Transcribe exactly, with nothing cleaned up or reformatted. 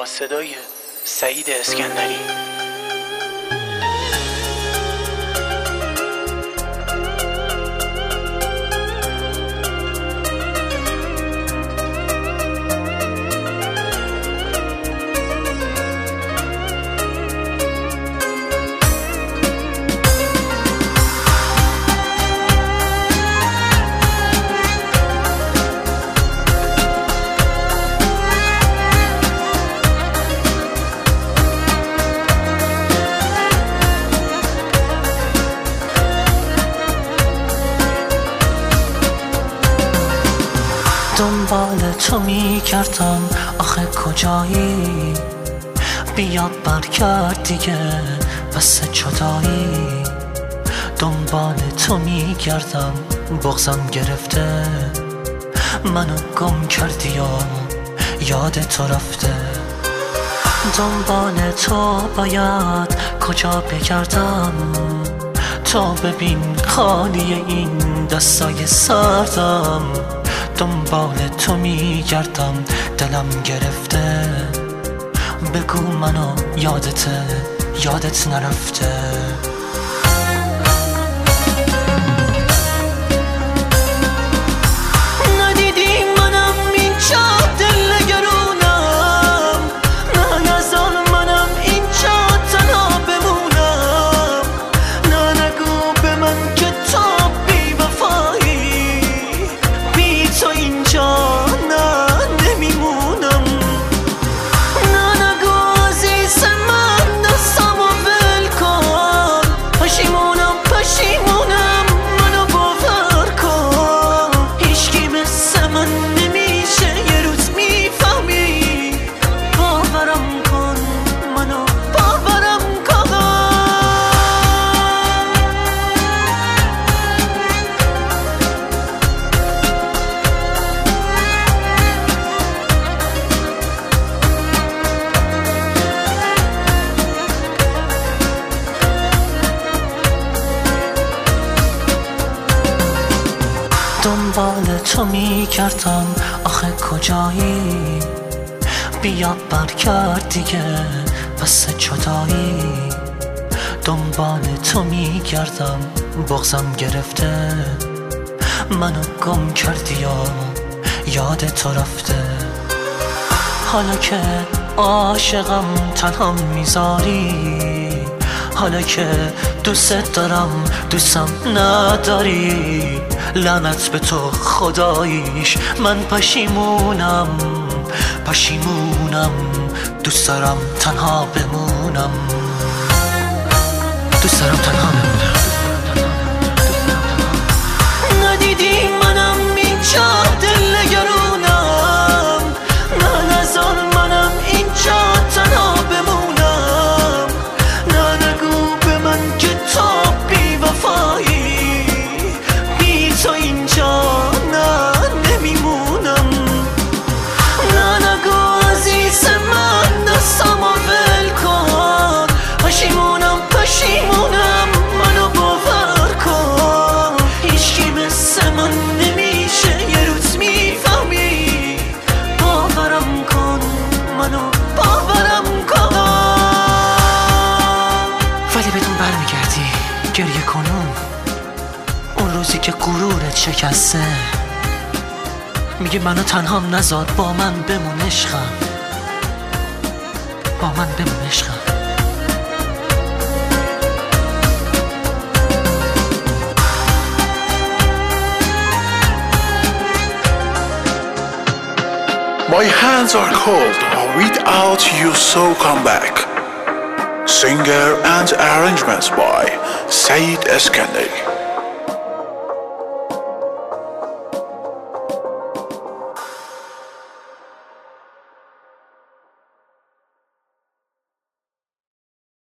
با صدای سعید اسکندری. دنبال تو می کردم آخه کجایی؟ بیا برگرد دیگه بس جدایی. دنبال تو می گردم بغضم گرفته، منو گم کردی یا یاد تو رفته. دنبال تو باید کجا بگردم؟ تو ببین خالی این دستای سردم. دنبال تو میگردم دلم گرفته، بگو منو یادته یادت نرفته. ندیدی منم اینجا دل گرونم، نه نزار منم اینجا تنها بمونم. نه نگو به من که تو بی وفایی، بی تو اینجا نه نمیمونم. نه نگو عزیز من دستمو ول کن، پشیمونم پشیمونم منو باور کن. هیچکی مثل من نمیشه یه روز میفهمی، باورم کن منو باورم کن. دنبال تو می کردم آخه کجایی؟ بیا برگرد دیگه بس جدایی. دنبال تو می گردم بغضم گرفته، منو گم کردی یا یاد تو رفته. حالا که عاشقم تنها میذاری، حالا که دوست دارم دوستم نداری. لعنت به تو خداییش من پشیمونم پشیمونم. دوست دارم تنها بمونم، دوست دارم تنها بمونم. ندیدی منم اینجا دل گرونم، نه نزار منم اینجا تنها بمونم. نه نگو به من که تو بی وفایی، بی تو اینجا نه نمیمونم. نه نگو عزیز من دستمو ول کن، پشیمونم پشیمونم منو باور کن. هیچکی مثل من نمیشه یه روز میفهمی، باورم کن منو باورم کن. ولی بدون برمیگردی گریه کنم اون روزی که غرورت شکسته. میگه منو تنهام نذار، با من بمون عشقم، با من بمون عشقم. My hands are cold without you, so come back. Singer and arrangements by Said Eskandari.